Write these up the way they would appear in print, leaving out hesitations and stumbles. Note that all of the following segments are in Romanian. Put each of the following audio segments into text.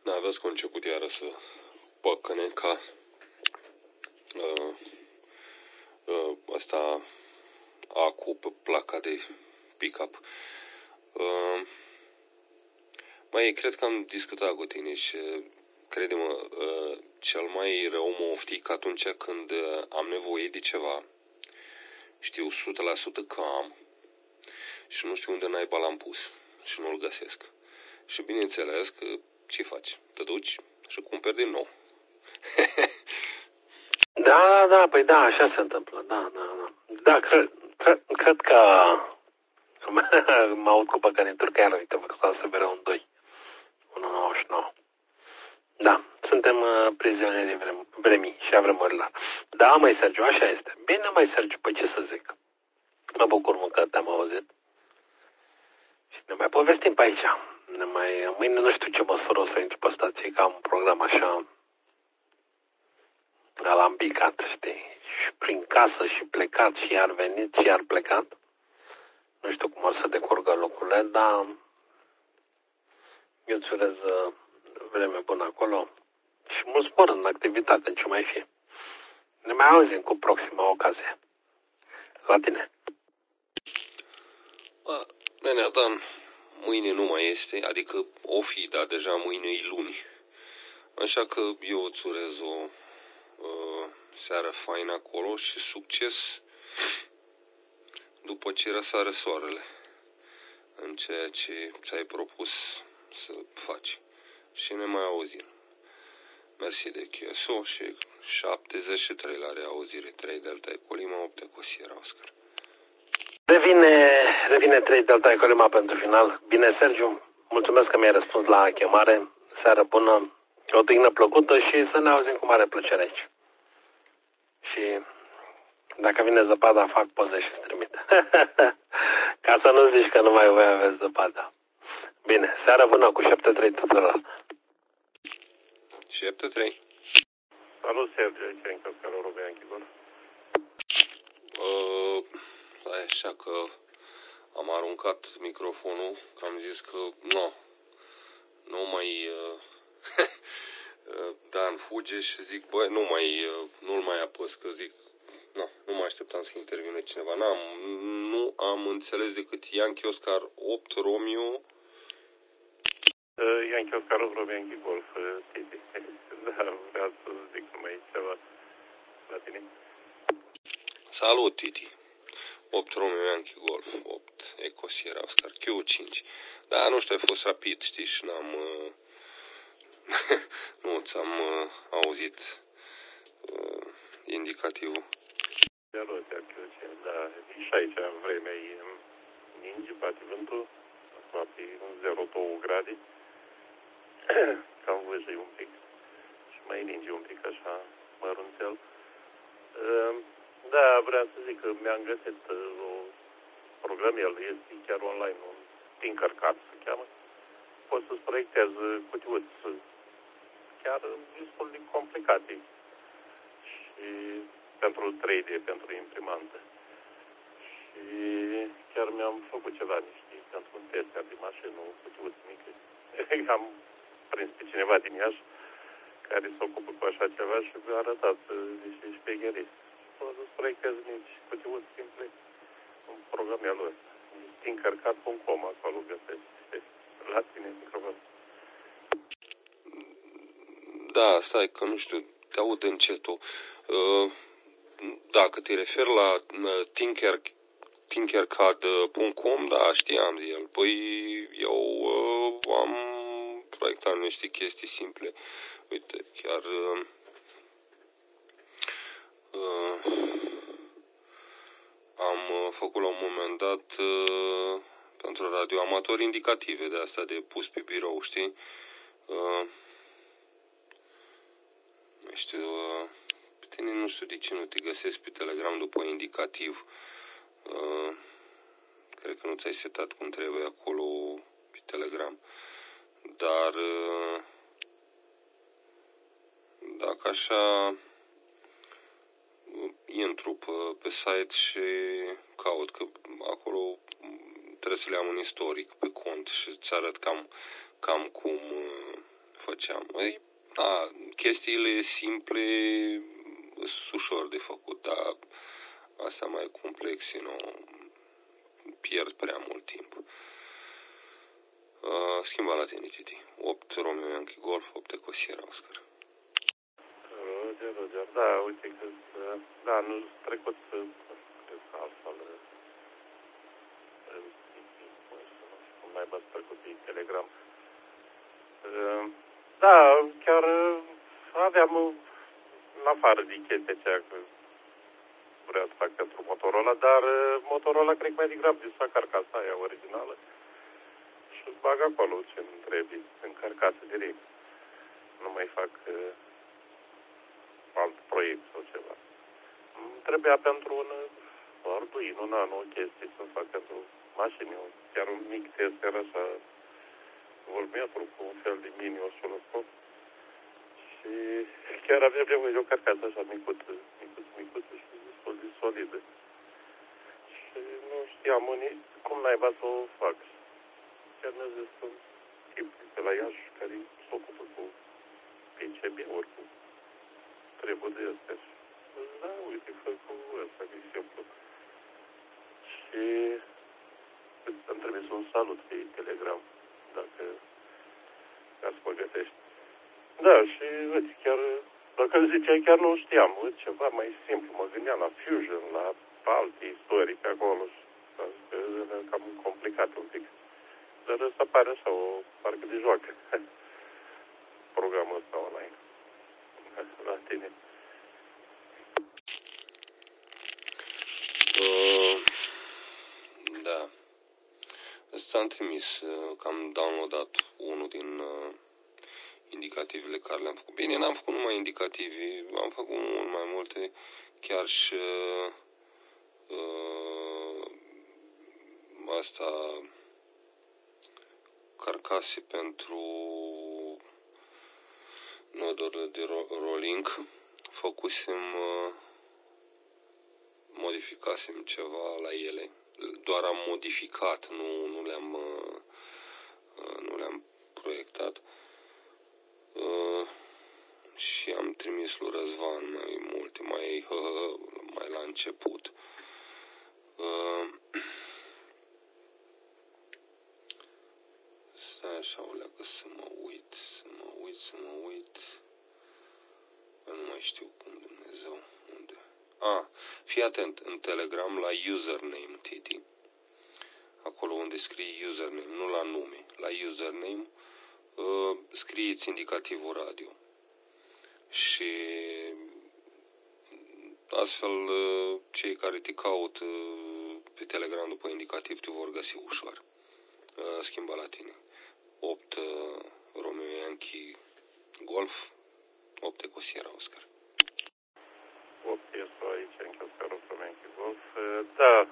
N-aveați că a început iară să păcăne ca asta acu pe placa de pick-up. Mai cred că am discutat cu tine și crede-mă, cel mai rău mă oftic atunci când am nevoie de ceva. Știu 100% că am și nu știu unde naiba l-am pus și nu-l găsesc. Și bineînțeles că ce faci? Te duci și cumperi din nou. Da, păi da, așa se întâmplă, da. Da, cred că mă aud cu păcănituri, că iar uite, vă că să mereu un 2, 1,99. Da, suntem prizonierii vremii și a vremurilor. Da, mai Sergiu, așa este. Bine, mai Sergiu, păi ce să zic? Mă bucur mă că te-am auzit. Și ne mai povestim pe aici. Mâine nu știu ce măsură o să intru pe stație, că am un program așa alambicat, știi? Și prin casă și plecat și iar venit și iar plecat. Nu știu cum o să decurgă lucrurile, dar eu îți urez vreme bună acolo și mult spor în activitate, în ce mai fie. Ne mai auzim cu proxima ocazie. La tine. Nenea Dan, mâine nu mai este, adică o fi, dar deja mâine e luni. Așa că eu îți urez o seară faină acolo și succes după ce răsare soarele în ceea ce ți-ai propus să faci. Și ne mai auzim. Mersi de QSO și 73 la reauzire, 3 Delta Ecolima, 8 Ecosiera Oscar. Revine 3 Delta Ecolima pentru final. Bine, Sergiu, mulțumesc că mi-ai răspuns la chemare. Seară bună, o dignă plăcută și să ne auzim cu mare plăcere aici. Și dacă vine zăpada, fac poze și îți trimit. Ca să nu zici că nu mai voi avea zăpada. Bine, seară bună cu 7-3 tuturor. 7-3. Salut, Sergiu, aici în Căscarul Robean Chigor. Așa că am aruncat microfonul, că am zis că nu mai Dan fuge și zic, băi, nu-l mai apăs, că zic, nu mai așteptam să intervine cineva. Nu am înțeles decât Yankee Oscar 8 Romeo. Yankee Oscar Robean Chigor, Titi. Da, vreau să zic numai ceva la tine. Salut, Titi. 8 Romeo Yankee Golf, 8 Eco Sierra Oscar Q5. Da, nu știu, ai fost rapid, știi, și nu ți-am auzit indicativul. Da, și aici vremea e ninge, bate vântul, aproape 0,2 grade, cam vâjăi un pic și mai ninge un pic așa, mărunțel. Da, vreau să zic că mi-am găsit un programel, este chiar online, un Tinkercad se cheamă. Poți să-ți proiectezi cutiuți chiar destul de complicate și pentru 3D, pentru imprimantă. Și chiar mi-am făcut ceva, știi, pentru un test de mașină, cutiuți mică. Am prins pe cineva din Iași care se ocupă cu așa ceva și mi-a arătat niște șpegherii. Poți să-ți proiectezi mici cutiuți simple în programul ăsta. Tinkercad.com, acolo găsești. La tine microfon. Da, stai că nu știu, te aud încetul. Dacă te referi la Tinkercad.com, da, știam de el. Păi eu am proiectat niște chestii simple. Uite, chiar am făcut la un moment dat pentru radioamatori indicative de asta de pus pe birou, știi? Pe tine nu știu de ce nu te găsesc pe Telegram după indicativ. Cred că nu ți-ai setat cum trebuie acolo pe Telegram. Dar dacă așa intru pe site și caut, că acolo trebuie să le am un istoric pe cont și îți arăt cam cum făceam? Chestiile simple sunt ușor de făcut, dar asta mai complex, pierd prea mult timp. Schimba la tine, Titi. 8 Romeo Yankee Golf, 8 Eco Sierra Oscar. Roger. Da, uite că... Da, nu trecut, cred că altfel... Cum n-ai trecut pe Telegram. Da, chiar aveam, în afară de chestia aceea, că vreau să fac pentru Motorola, dar Motorola cred că mai degrabă desfac carcasa aia originală și bag acolo ce-mi trebuie, în carcasă direct. Nu mai fac alt proiect sau ceva. Trebuia pentru un Arduino, un Nano, o chestie să fac pentru mașini, chiar un mic tester așa, voltmetru cu un fel de mini osciloscop și chiar aveam nevoie de o carcasă așa micuță și destul de solidă. Și nu știam cum naiba să o fac. Chiar mi-a zis un tip de la Iași care se ocupă cu PCB-uri, cu treburi de astea. Și da, uite, fă cu ăsta, că e simplu. Și îmi trebuie să un salut pe Telegram, dacă ca să mă găsești. Da, și uite, chiar, dacă îl ziceai, chiar nu știam, uite, ceva mai simplu, mă gândeam la Fusion, la alte istorii pe acolo, și că e cam complicat un pic. Dar ăsta pare așa, o parcă de joacă, programul ăsta online, la tine. Da. Ți-am trimis că am downloadat unul din indicativele care le-am făcut. Bine, n-am făcut numai indicativi, am făcut mult mai multe, chiar și asta, carcase pentru nodurile de rolling. Modificasem ceva la ele. Doar am modificat, nu le-am proiectat. Și am trimis lui Răzvan mai multe, mai la început. Stai așa o leacă să mă uit. Nu mai știu cum, Dumnezeu, unde. Fii atent, în Telegram la username, Titi. Acolo unde scrii username, nu la nume, la username, scrieți indicativul radio. Și astfel cei care te caută pe Telegram după indicativ te vor găsi ușor. Schimba la tine. 8 Romeo Yankee Golf, 8 Eco Sierra Oscar. 8 este aici, în Oscar Romeo Yankee Golf. Da,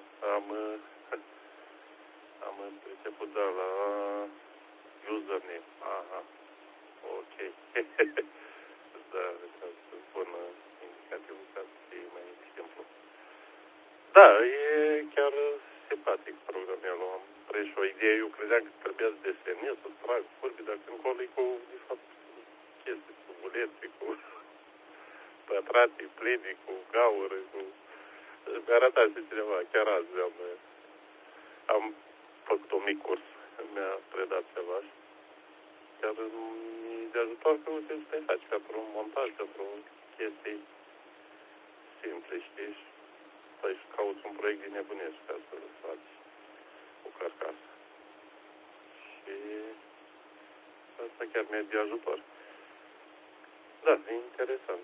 am început, da, la username. Aha, ok. Da, ca să pun indicativul ca să fie mai simplu. Da, e chiar simpatic programul. Am prins o idee, eu credeam că trebuia să desenez, să trag curbi, dar încolo e cu, de fapt, chestii, cu bulețe, cu pătrate, plini, cu gaură, cu... Mi-a arătat și cineva, chiar azi am făcut un mic curs, mi-a predat ceva și chiar de ajutor că uite să te faci pentru un montaj, pentru chestii simple, știi? Stai și cauți un proiect din nebunești ca să faci o carcasă. Și asta chiar mi-e de ajutor. Da, e interesant.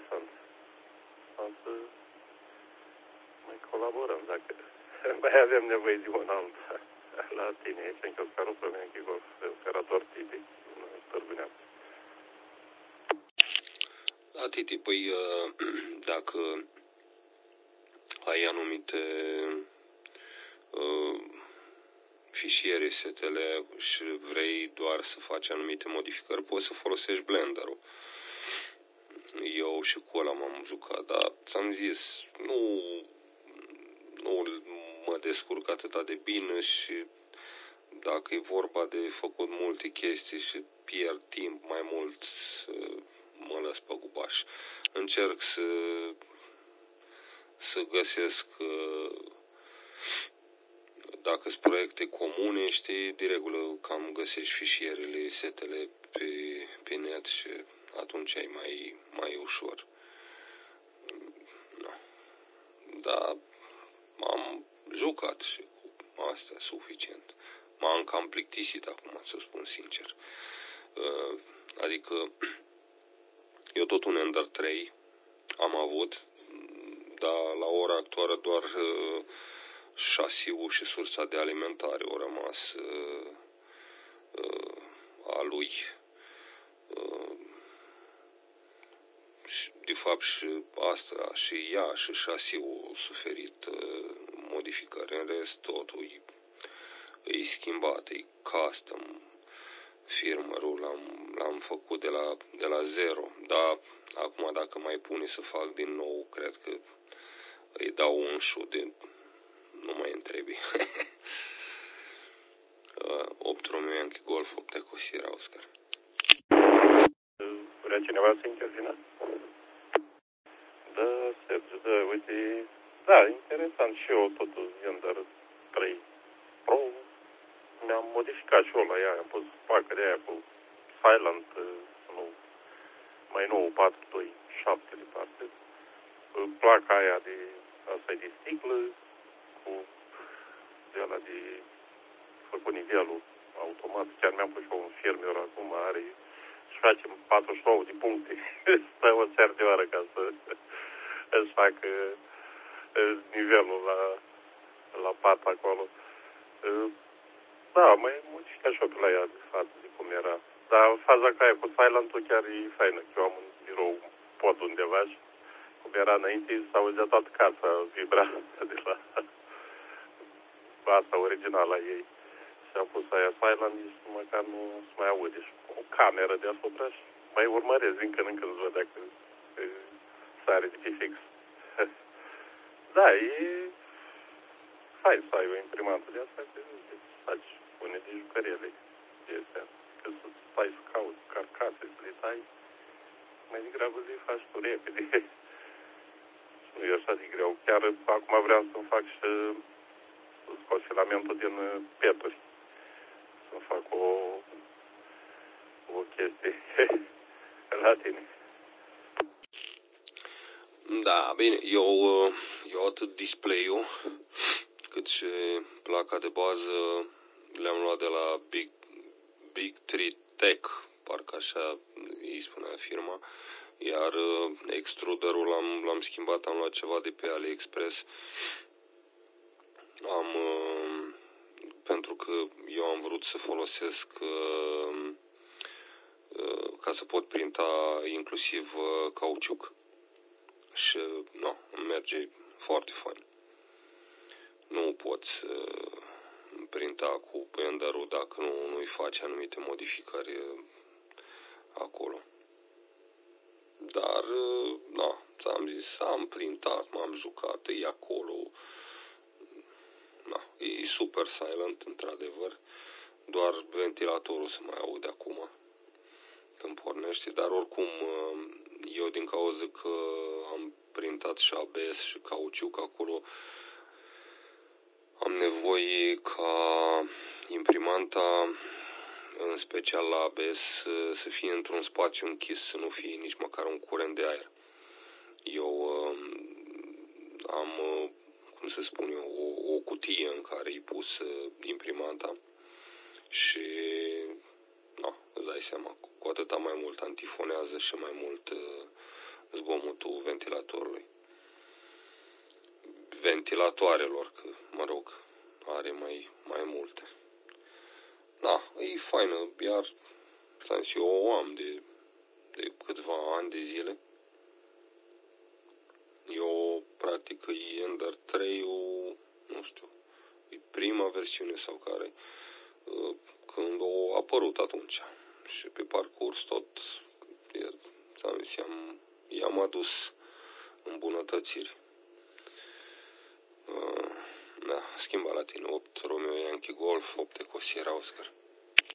Să mai colaborăm dacă mai avem nevoie de un alt la tine aici, în Oscarul Romeo Yankee Golf, operator Titi, în Târgu Neamț. Da, Titi, păi dacă ai anumite fișiere setele și vrei doar să faci anumite modificări, poți să folosești Blender-ul. Eu și cu ăla m-am jucat, dar ți-am zis, nu mă descurc atât de bine și dacă e vorba de făcut multe chestii și pierd timp mai mult să mă lăs pe gubaș. Încerc să găsesc, dacă sunt proiecte comune, știi, de regulă cam găsești fișierele, setele pe net și atunci e mai ușor. No. Dar am jucat și cu astea suficient. M-am cam plictisit acum, să spun sincer. Adică eu tot un Ender 3 am avut, dar la ora actuală doar șasiul și sursa de alimentare au rămas a lui. De fapt și asta, și ea și șasiul au suferit modificări. În rest totul e schimbat, e custom. Firmărul l-am făcut de la zero. Dar acum dacă mai pune să fac din nou, cred că îi dau un șut de nu mai întrebi. 8 Romeo Yankee Golf 8 Eco Sierra Oscar. Vrea cineva să intervină? Da, Sergiu, da, uite, da, interesant și eu totul Ender 3 Pro. Mi-am modificat și eu la ea, am pus pacă de aia cu Silent, nu, mai nou 427 departe. Placa aia de, asta e de sticlă, cu de ala de făcut nivelul automat. Chiar mi-am pus și eu un firmware acum, are și facem 49 de puncte. Stă o cer de oră ca să își facă nivelul la pat acolo. Da, mai modificat și eu pe la ea de față de cum era. Dar faza ca aia cu Silent-ul chiar e faină. Eu am un birou pod undeva și cum era înainte, s-auzea toată casa vibra de la asta originală a ei. Și am pus aia Silent și măcar nu se mai aude. Și o cameră deasupra și mai urmăresc din când în când să văd dacă sare de pe fix. Da, e fain să ai o imprimantă de asta, că faci pune de jucăriele de astea. Că să stai să cauți carcase, să le tai, mai degrabă le faci tu repede. Nu e așa de greu. Chiar acum vreau să-mi fac și să scot filamentul din peturi. Să-mi fac o chestie la tine. Da, bine, eu atât display-ul cât și placa de bază le-am luat de la Big Tree Tech, parcă așa îi spunea firma, iar extruderul l-am schimbat, am luat ceva de pe AliExpress. Pentru că eu am vrut să folosesc ca să pot printa inclusiv cauciuc. Și nu, merge foarte fain. Nu poți printa cu Ender-ul dacă nu-i faci anumite modificări acolo. Dar, da, ți-am zis, am printat, m-am jucat, e acolo. Da, e super silent, într-adevăr. Doar ventilatorul se mai aude acum când pornește, dar oricum eu din cauza că am printat și ABS și cauciuc acolo, am nevoie ca imprimanta, în special la ABS, să fie într-un spațiu închis, să nu fie nici măcar un curent de aer. Eu am, cum să spun eu, o cutie în care e pus imprimanta și, no, îți dai seama, cu atâta mai mult antifonează și mai mult zgomotul ventilatorului. Ventilatoarelor, că, mă rog, are mai multe. Da, e faină, iar eu o am de câțiva ani de zile. Eu, practic, e Ender 3, nu știu, e prima versiune sau care, când a apărut atunci. Și pe parcurs tot, i-am adus îmbunătățiri. Da, schimba la tine, 8 Romeo Yankee Golf, 8 Eco Sierra Oscar.